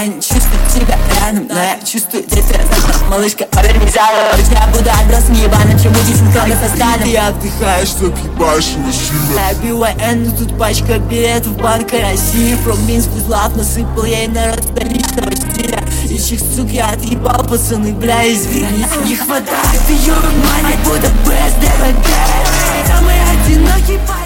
Я не чувствую тебя рядом, но я чувствую тебя. Малышка, поверь, нельзя ловить. Я буду отбросом ебаным, чем будешь когда со стадом. Ты отдыхаешь, чтоб ебашь мужчина. Я BYN, тут пачка билетов Банка России. From Minsk with love, насыпал ей народ столичного стиля. Ищих, сук, я отъебал, пацаны, бля, извини. Не хватает ее внимания, будто best ever day. Самый одинокий